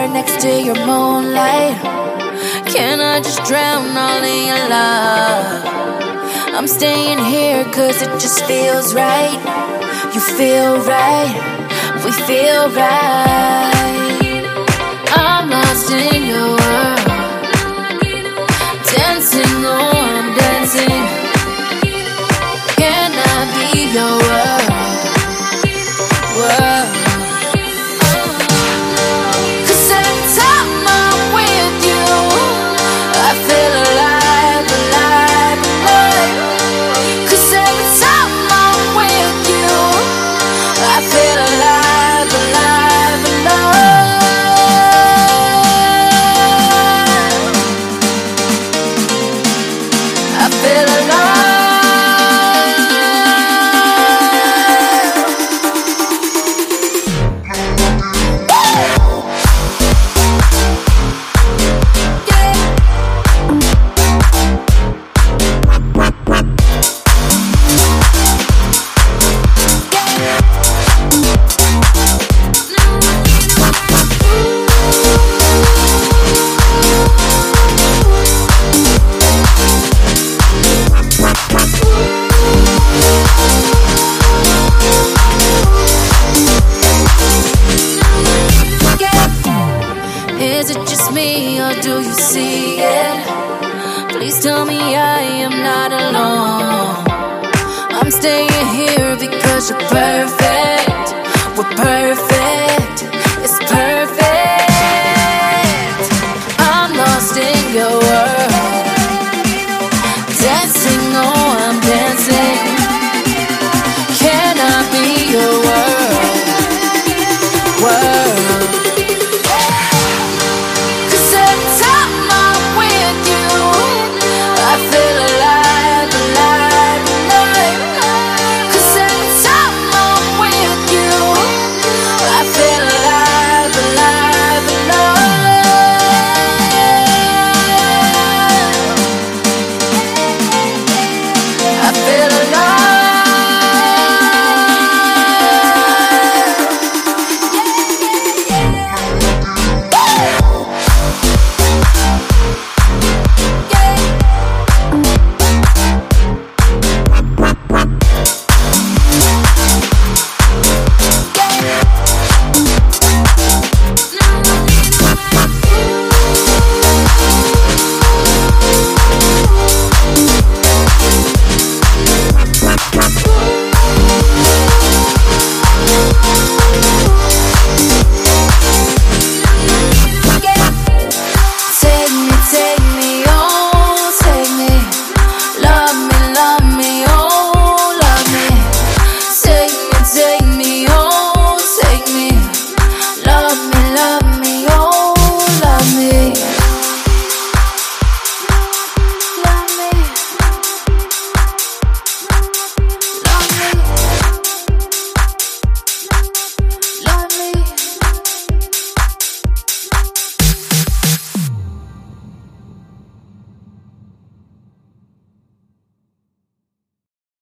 fire next to your moonlight. Can I just drown all in your love? I'm staying here cause it just feels right. You feel right, we feel right. I'm lost in your world, dancing, oh I'm dancing. Can I be your world? World. Is it just me or do you see it? Please tell me I am not alone. I'm staying here because you're perfect.